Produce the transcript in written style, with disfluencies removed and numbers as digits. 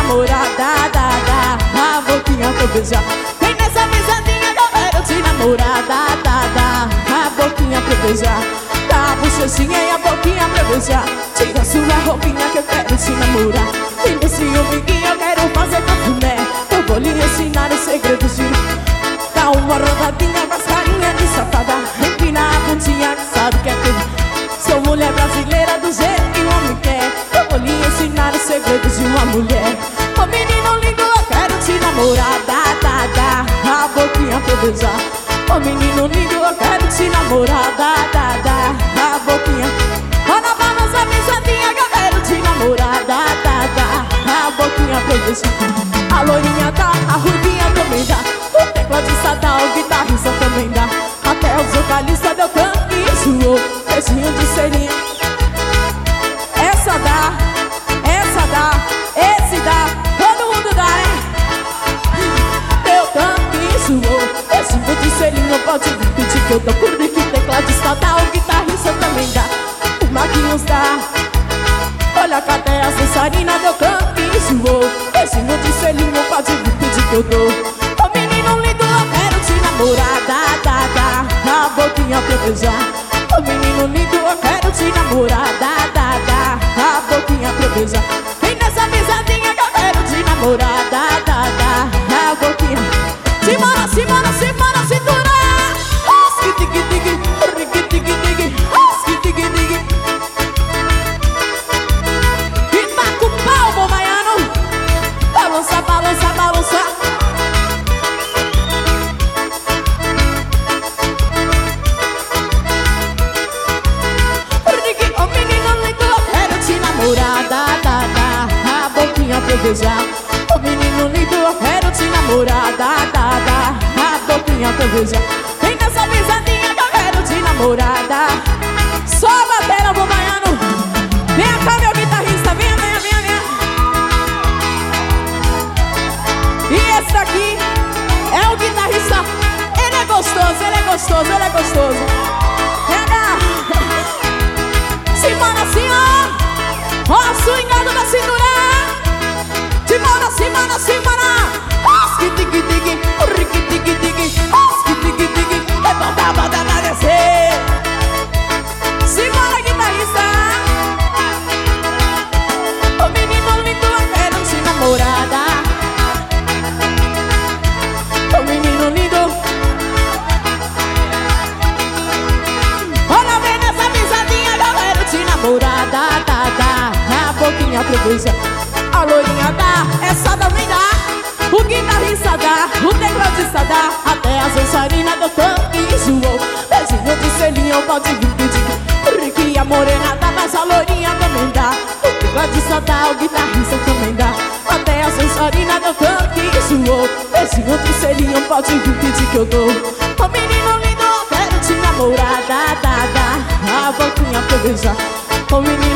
namorar, a boquinha pra beijar. Vem nessa mesadinha que eu quero te namorar, a boquinha pra beijar. Dá a bochechinha e a boquinha pra beijar. Tira sua roupinha que eu quero te namorar. E nesse umiguinho eu quero fazer cafuné. Eu vou lhe ensinar os segredos de... Dá uma rodadinha com as carinhas de safada. Empina a pontinha que sabe que é tudo. Sou mulher brasileira do jeito que o homem quer. Eu vou lhe ensinar os segredos de uma mulher. Ô menino lindo, eu quero te namorar, a boquinha pra beijar. Ô menino lindo, eu quero te namorar, a boquinha. Olha pra nossa mesadinha que eu quero te namorar, a boquinha pra beijar. A loirinha dá, a ruivinha também dá. O tecladista dá, o guitarrista também dá. Até o vocalista deu canto e suou. Beijinho de selinho. Essa dá, esse dá. Todo mundo dá, né? Deu canto e suou. Beijinho de selinho, pode vir pedir que eu dou. Por que tecladista dá, o guitarrista também dá. O Marquinhos dá. Olha que até a dançarina deu canto e suou. Beijinho de selinho, pode vir pedir que eu dou. Ô menino lindo, eu quero te namorar, a boquinha pra beijar. Ô menino lindo, eu quero te namorar, a boquinha pra beijar. Vem nessa mesadinha que eu quero te namorar, a boquinha. Simona, Simona, Simona, cintura. Ski-tig-tig, rig-tig-tig, ski-tig-tig. E tá com o palmo, baiano. Balança, balança, balança. A boquinha pra beijar. Ô menino lindo, eu quero te namorar, a boquinha pra beijar. Vem nessa mesadinha que eu quero te namorar, só a bateria, vô baiano. Vem cá, meu guitarrista, venha, venha, venha, venha. E esse daqui é o guitarrista. Ele é gostoso, ele é gostoso, ele é gostoso. Vem cá. Simona, Simona. Ó, swingado da cintura. Simona, Simona, Simona. Ski-tig-tig, rig-tig-tig, ski-tig-tig. Levanta a banda pra descer. Simona, guitarrista. Ô menino lindo, eu quero te namorar, ô menino lindo. Olha, vem nessa pisadinha que eu quero te namorar, a boquinha pra beijar. A loirinha dá, essa também dá. O guitarrista dá, o tecladista dá. Até a dançarina do tanque enjoou. Beijinho de selinho, pode vir pedir. Porque a morena dá, mas a loirinha também dá. O tecladista dá, o guitarrista também dá. Até a dançarina do tanque enjoou. Beijinho de selinho, pode vir pedir que eu dou. Ô menino lindo, eu quero te namorar, a boquinha pra beijar. Ô menino